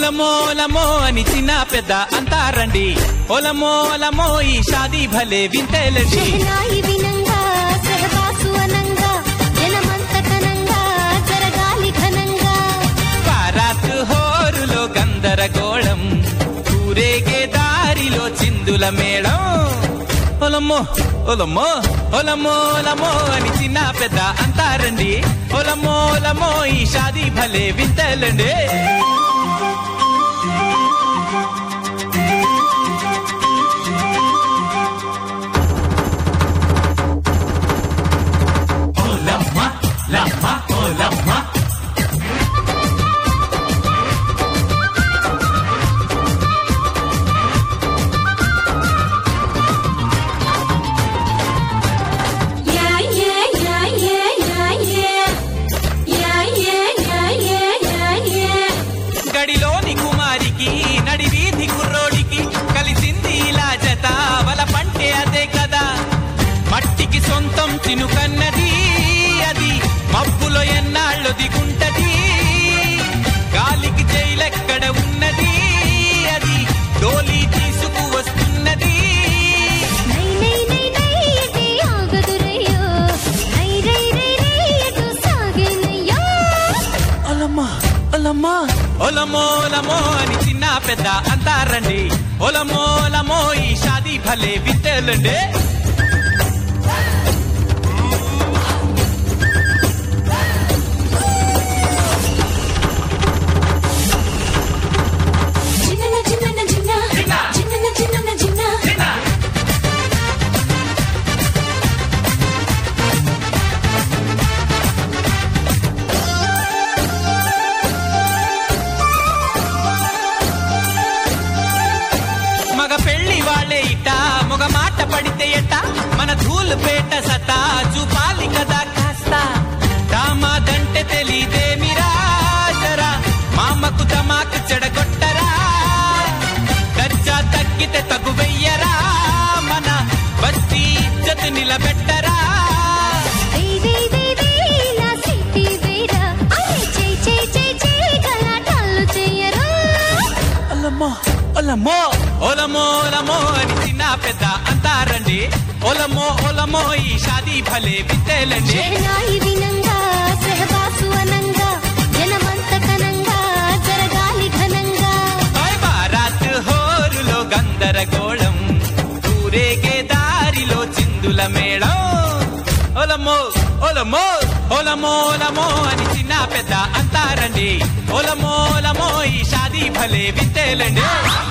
ఒలమో ఒలమో అని చిన్న పెద్ద అంటారండి. ఒలమో ఒలమో ఈ షాదీ భలే వింతేలండి. షహనాయి వినంగా సహబాసు అనంగా జనమంత ఘనంగా జరగాలి ఘనంగా. బారాత్ హోరులో గందరగోళం ఊరేగే దారిలో చిందుల మేళం. ఒలమ్మో ఒలమ్మో ఒలమో ఒలమో అని చిన్న పెద్ద అంటారండి. ఒలమో ఒలమో ఈ షాదీ భలే వింతేలండి. గడిలోని కుమారికి నడి వీధి కుర్రోడికి కలిసింది ఇలా జత వల పంటే అదే కదా. మట్టికి సొంతం చినుకన్నది అది మబ్బులో ఎన్నాళ్ళు దిగుంటది. గాలికి జైలెక్కడ ఉన్నది అది డోలీ తీసుకు వస్తున్నది. నై నై నై నై ఇది ఆగదురయ్యో నై రై రై రై ఎటు సాగేనయ్యో. ఒలమ్మా ఒలమ్మా ఒలమో ఒలమో అని చిన్న పెద్ద అంటారండి. ఒలమో ఒలమో ఈ షాదీ భలే వింతేలండి. చిన్న చిన్న చిన్న చిన్న చిన్న చిన్న మగ పెళ్లి వాళ్ళే ఇట మొగ మాట పడితే ఎట్ట మన ధూలు పేట సతా చూపాలి కదా కాస్త. దామాదంటే తెలీదేమిరా జరా మామకు దమాకు చెడగొట్టరా. దర్జా తగ్గితే తగు వెయ్యరా మన బస్తీ ఇజ్జత్ నిలబెట్టరా. వేయ్ వేయ్ వేయ్ వేయ్ నా సిటీ వేరా అరే చెయ్ చెయ్ చెయ్ చెయ్ గలాటాలు చెయ్యరా. ఒలమ్మో ఒలమ్మో ఒలమో ఒలమో అని చిన్న పెద్ద అంటారండి. ఒలమో ఒలమో ఈ షాదీ భలే వింతేలండి. షహనాయి వినంగా సహబాసు అనంగా జనమంత ఘనంగా జరగాలి ఘనంగా. ఓయ్ బారాత్ హోరులో గందరగోళం ఊరేగే దారిలో చిందుల మేళం. ఒలమో ఒలమో ఒలమో ఒలమో అని చిన్న పెద్ద అంటారండి. ఒలమో ఒలమో ఈ షాదీ భలే వింతేలండి.